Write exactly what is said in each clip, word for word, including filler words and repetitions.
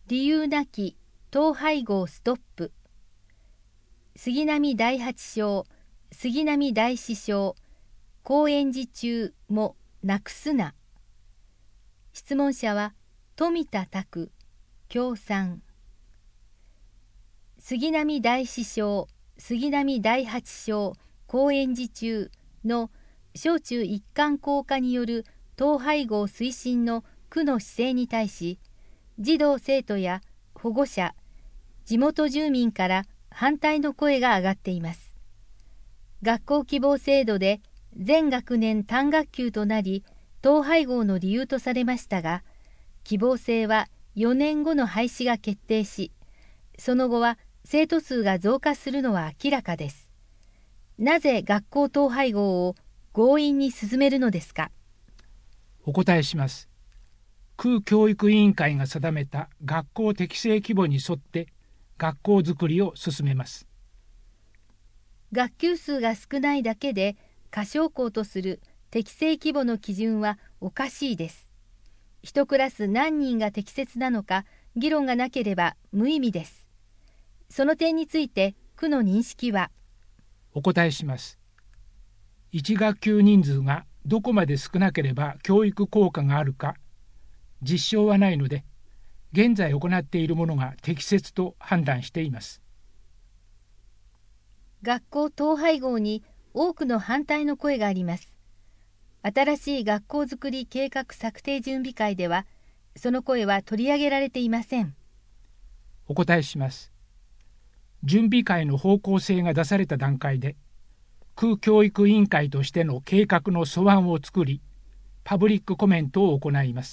理由なき統廃合ストップ。杉並第八章、杉並第四章、公演時中もなくすな。質問者は富田拓、協賛。杉並第四章、杉並第八章、公演時中の小中一貫校化による統廃合推進の区の姿勢に対し、児童生徒や保護者、地元住民から反対の声が上がっています。学校希望制度で全学年単学級となり、統廃合の理由とされましたが、希望制はよねんごの廃止が決定し、その後は生徒数が増加するのは明らかです。なぜ学校統廃合を強引に進めるのですか。 お答えします。区教育委員会が定めた学校適正規模に沿って学校づくりを進めます。 学級数が少ないだけで過小校とする適正規模の基準はおかしいです。一クラス何人が適切なのか議論がなければ無意味です。その点について区の認識は。 お答えします。一学級人数がどこまで少なければ教育効果があるか実証はないので、現在行っているものが適切と判断しています。 学校統廃合に多くの反対の声があります。新しい学校づくり計画策定準備会では、その声は取り上げられていません。 お答えします。準備会の方向性が出された段階で、区教育委員会としての計画の素案を作り、パブリックコメントを行います。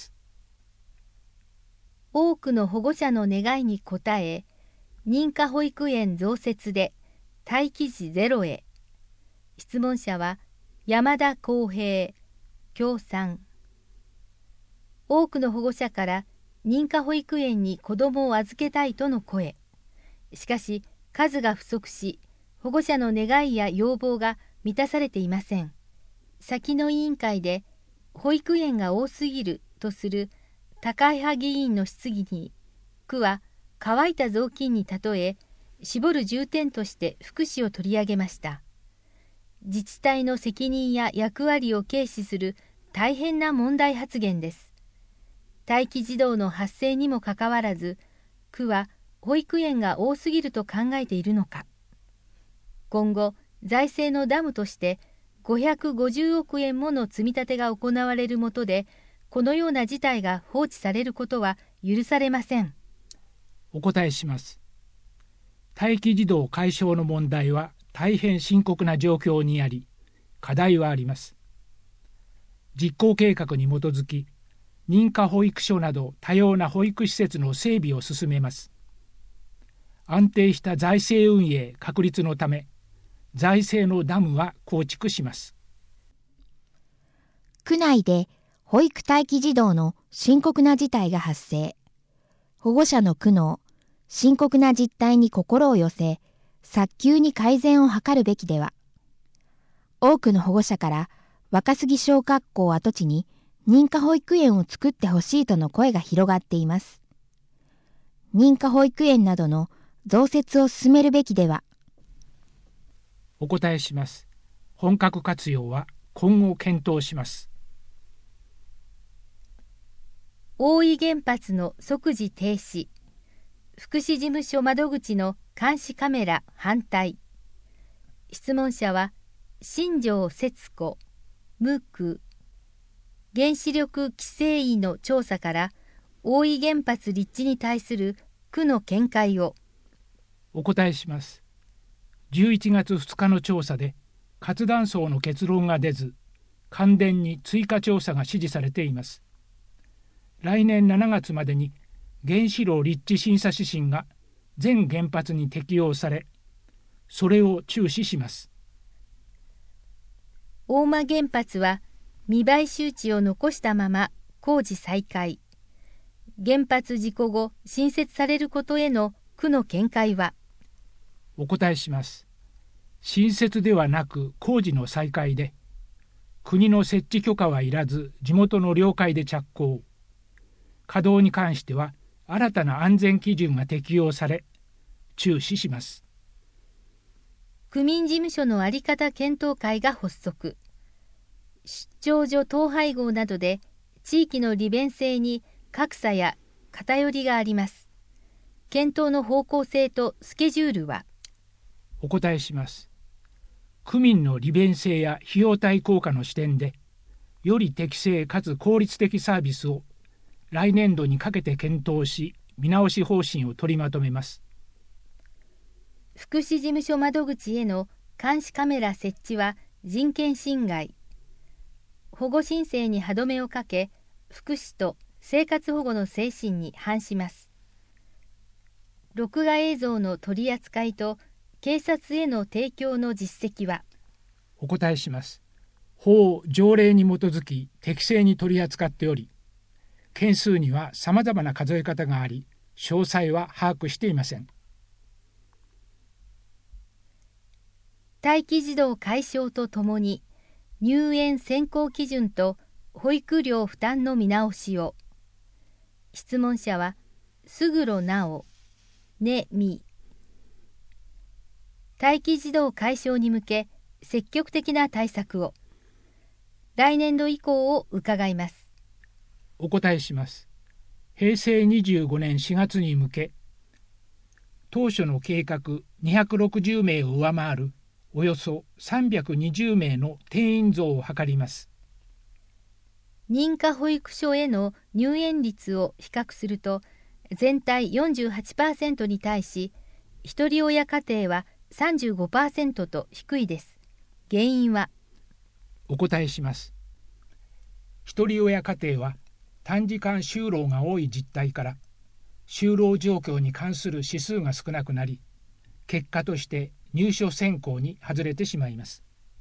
多くの保護者の願いに応え、認可保育園増設で待機児ゼロへ。質問者は山田康平、協賛。多くの保護者から認可保育園に子どもを預けたいとの声。しかし数が不足し、保護者の願いや要望が満たされていません。先の委員会で保育園が多すぎるとする高井派議員の質疑に、区は乾いた雑巾に例え、絞る重点として福祉を取り上げました。自治体の責任や役割を軽視する大変な問題発言です。待機児童の発生にもかかわらず、区は保育園が多すぎると考えているのか。今後、財政のダムとしてごひゃくごじゅうおくえんもの積み立てが行われるもとで、このような事態が放置されることは許されません。 お答えします。待機児童解消の問題は大変深刻な状況にあり、課題はあります。実行計画に基づき、認可保育所など多様な保育施設の整備を進めます。安定した財政運営確立のため、財政のダムは構築します。 区内で保育待機児童の深刻な事態が発生。保護者の苦悩、深刻な実態に心を寄せ、早急に改善を図るべきでは。多くの保護者から若杉小学校跡地に認可保育園を作ってほしいとの声が広がっています。認可保育園などの増設を進めるべきでは。 お答えします。本格活用は今後検討します。 大飯原発の即時停止。福祉事務所窓口の監視カメラ反対。質問者は新庄節子、無区。原子力規制委の調査から大飯原発立地に対する区の見解を。 お答えします。じゅういちがつふつかの調査で活断層の結論が出ず、関電に追加調査が指示されています。来年しちがつまでに原子炉立地審査指針が全原発に適用され、それを注視します。 大間原発は未買収地を残したまま工事再開。原発事故後新設されることへの区の見解は。 お答えします。新設ではなく工事の再開で、国の設置許可はいらず地元の了解で着工。稼働に関しては新たな安全基準が適用され、注視します。 区民事務所の在り方検討会が発足。出張所統廃合などで地域の利便性に格差や偏りがあります。検討の方向性とスケジュールは？ お答えします。区民の利便性や費用対効果の視点で、より適正かつ効率的サービスを来年度にかけて検討し、見直し方針を取りまとめます。 福祉事務所窓口への監視カメラ設置は人権侵害。保護申請に歯止めをかけ、福祉と生活保護の精神に反します。録画映像の取り扱いと警察への提供の実績は？ お答えします。法条例に基づき適正に取り扱っており、件数にはさまざまな数え方があり、詳細は把握していません。 待機児童解消とともに入園選考基準と保育料負担の見直しを。質問者は勝呂直、ねみ。待機児童解消に向け積極的な対策を。来年度以降を伺います。 お答えします。へいせいにじゅうごねんしがつに向け、当初の計画にひゃくろくじゅうめいを上回るおよそさんびゃくにじゅうめいの定員増を図ります。 認可保育所への入園率を比較すると、全体 よんじゅうはちパーセント に対し、ひとり親家庭は さんじゅうごパーセント と低いです。原因は？ お答えします。ひとり親家庭は短時間就労が多い実態から、就労状況に関する指数が少なくなり、結果として入所選考に外れてしまいます。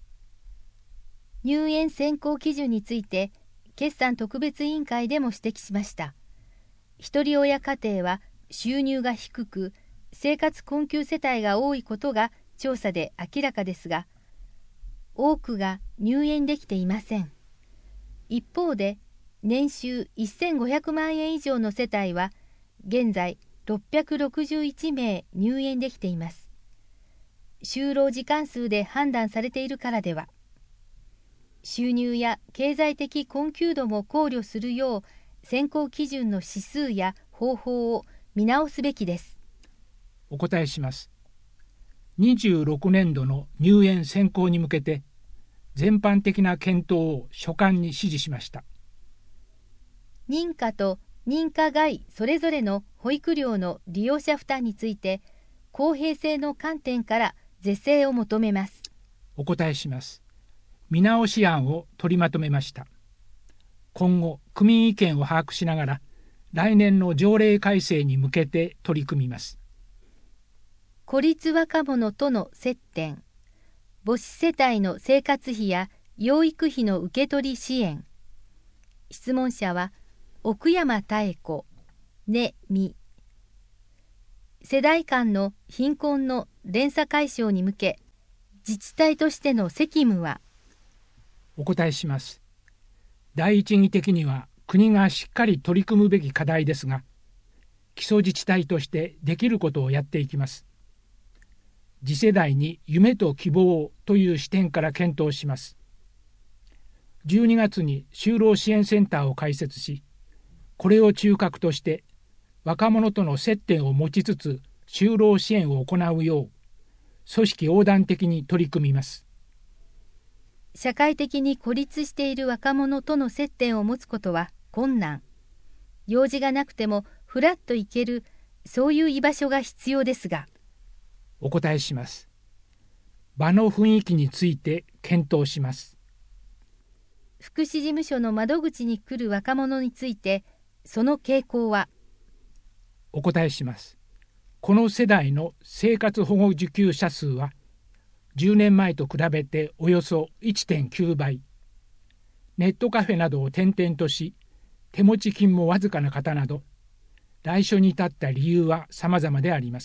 入園選考基準について、決算特別委員会でも指摘しました。ひとり親家庭は収入が低く、生活困窮世帯が多いことが調査で明らかですが、多くが入園できていません。一方で、年収せんごひゃくまんえん以上の世帯は、現在ろっぴゃくろくじゅういちめい入園できています。就労時間数で判断されているからでは。収入や経済的困窮度も考慮するよう、選考基準の指数や方法を見直すべきです。 お答えします。にじゅうろくねんどの入園選考に向けて、全般的な検討を所管に指示しました。 認可と認可外それぞれの保育料の利用者負担について、公平性の観点から是正を求めます。 お答えします。見直し案を取りまとめました。今後、区民意見を把握しながら、来年の条例改正に向けて取り組みます。 孤立若者との接点、母子世帯の生活費や養育費の受け取り支援。質問者は奥山妙子、ねみ。世代間の貧困の連鎖解消に向け、自治体としての責務は？ お答えします。第一義的には国がしっかり取り組むべき課題ですが、基礎自治体としてできることをやっていきます。次世代に夢と希望という視点から検討します。じゅうにがつに就労支援センターを開設し、これを中核として若者との接点を持ちつつ就労支援を行うよう組織横断的に取り組みます。 社会的に孤立している若者との接点を持つことは困難。用事がなくてもふらっと行ける、そういう居場所が必要ですが。 お答えします。場の雰囲気について検討します。 福祉事務所の窓口に来る若者について、その傾向は？ お答えします。この世代の生活保護受給者数は、じゅうねんまえと比べておよそ いってんきゅうばい。ネットカフェなどを転々とし、手持ち金もわずかな方など、来所に至った理由は様々であります。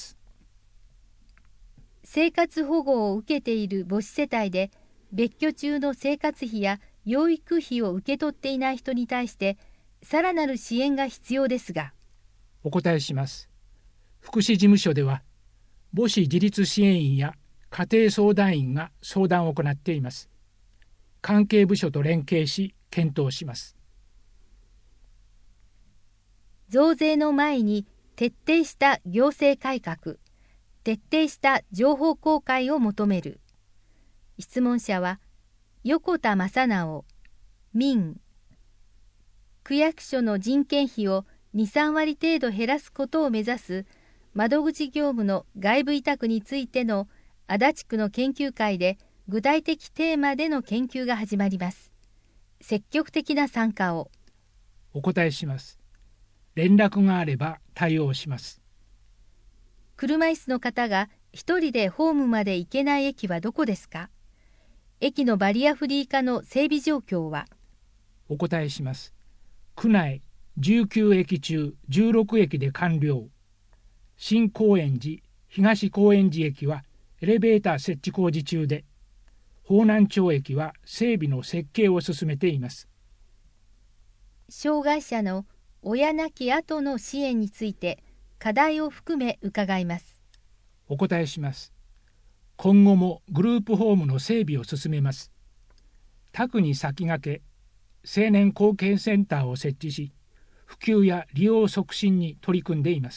生活保護を受けている母子世帯で、別居中の生活費や養育費を受け取っていない人に対して、さらなる支援が必要ですが。 お答えします。福祉事務所では母子自立支援員や家庭相談員が相談を行っています。関係部署と連携し検討します。 増税の前に徹底した行政改革、徹底した情報公開を求める。質問者は横田正直、民。区役所の人件費をに、さんわり程度減らすことを目指す窓口業務の外部委託についての足立区の研究会で具体的テーマでの研究が始まります。積極的な参加を。 お答えします。連絡があれば対応します。 車椅子の方が一人でホームまで行けない駅はどこですか？駅のバリアフリー化の整備状況は？ お答えします。区内じゅうきゅうえき中じゅうろくえきで完了。新高円寺、東高円寺駅はエレベーター設置工事中で、方南町駅は整備の設計を進めています。 障害者の親亡き後の支援について課題を含め伺います。 お答えします。今後もグループホームの整備を進めます。他区に先駆け青年後継センターを設置し、普及や利用促進に取り組んでいます。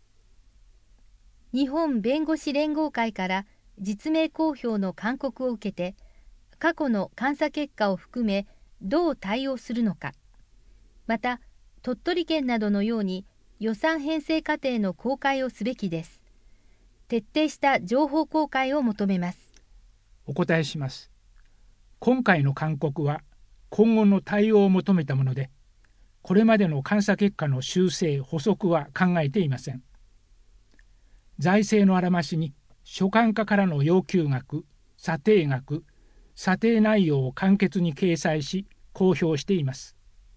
日本弁護士連合会から実名公表の勧告を受けて、過去の監査結果を含めどう対応するのか、また鳥取県などのように予算編成過程の公開をすべきです。徹底した情報公開を求めます。 お答えします。今回の勧告は今後の対応を求めたもので、これまでの監査結果の修正・補足は考えていません。財政のあらましに所管課からの要求額、査定額、査定内容を簡潔に掲載し公表しています。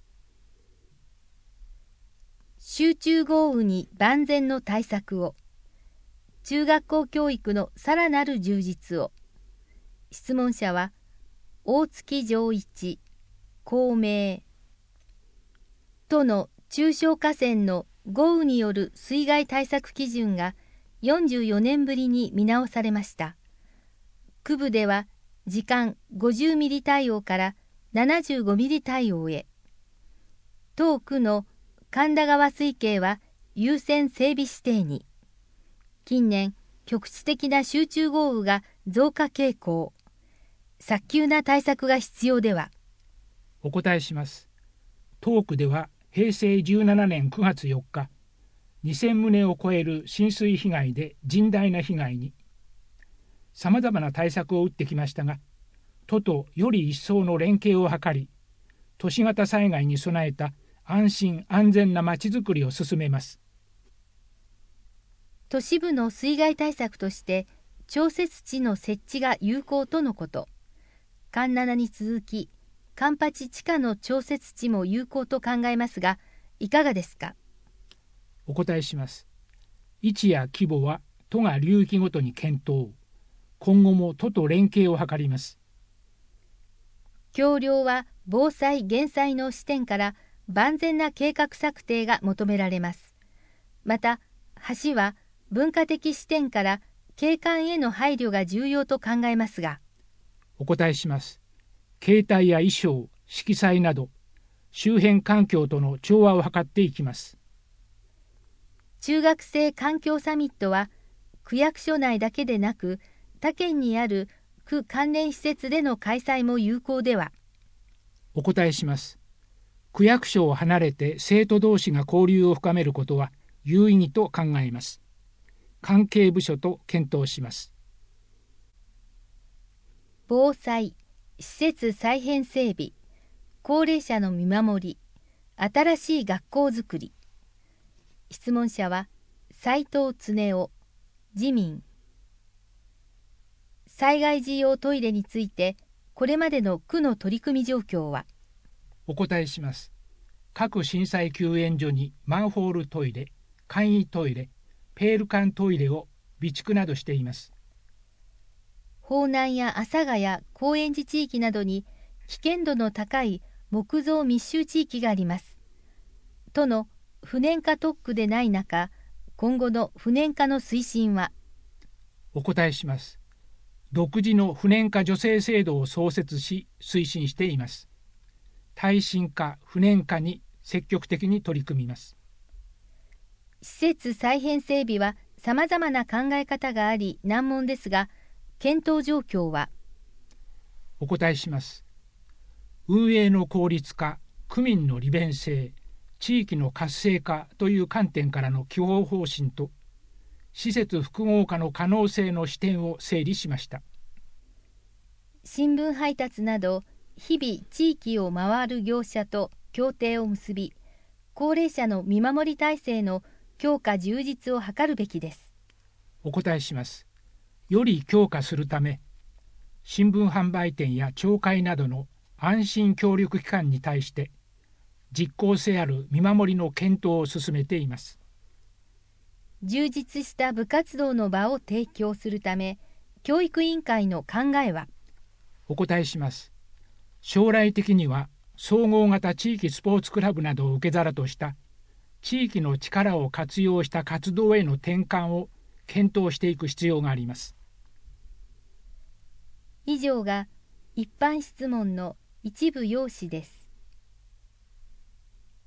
集中豪雨に万全の対策を。中学校教育のさらなる充実を。質問者は大月丈一、公明。都の中小河川の豪雨による水害対策基準がよんじゅうよねんぶりに見直されました。区部では時間ごじゅうミリ対応からななじゅうごミリ対応へ。当区の神田川水系は優先整備指定に。近年、局地的な集中豪雨が増加傾向。早急な対策が必要では。 お答えします。当区ではへいせいじゅうななねんくがつよっか、にせん棟を超える浸水被害で甚大な被害に。さまざまな対策を打ってきましたが、都とより一層の連携を図り、都市型災害に備えた安心安全なまちづくりを進めます。 都市部の水害対策として調節池の設置が有効とのこと。環七に続き環八地下の調節池も有効と考えますが、いかがですか？ お答えします。位置や規模は都が流域ごとに検討。今後も都と連携を図ります。 橋梁は防災・減災の視点から万全な計画策定が求められます。また、橋は文化的視点から景観への配慮が重要と考えますが。 お答えします。形態や衣装、色彩など周辺環境との調和を図っていきます。 中学生環境サミットは区役所内だけでなく他県にある区関連施設での開催も有効では。 お答えします。区役所を離れて生徒同士が交流を深めることは有意義と考えます。関係部署と検討します。 防災、施設再編整備、高齢者の見守り、新しい学校づくり。質問者は斉藤恒夫、自民。災害時用トイレについてこれまでの区の取り組み状況は？ お答えします。各震災救援所にマンホールトイレ、簡易トイレ、ペール缶トイレを備蓄などしています。 方南や阿佐ヶ谷、高円寺地域などに危険度の高い木造密集地域があります。都の不燃化特区でない中、今後の不燃化の推進は。 お答えします。独自の不燃化助成制度を創設し推進しています。耐震化・不燃化に積極的に取り組みます。 施設再編整備はさまざまな考え方があり難問ですが、検討状況は。 お答えします。運営の効率化、区民の利便性、地域の活性化という観点からの基本方針と、施設複合化の可能性の視点を整理しました。 新聞配達など日々地域を回る業者と協定を結び、高齢者の見守り体制の強化充実を図るべきです。 お答えします。より強化するため、新聞販売店や町会などの安心協力機関に対して実効性ある見守りの検討を進めています。 充実した部活動の場を提供するため、教育委員会の考えは。 お答えします。将来的には総合型地域スポーツクラブなどを受け皿とした地域の力を活用した活動への転換を検討していく必要があります。 以上が一般質問の一部要旨です。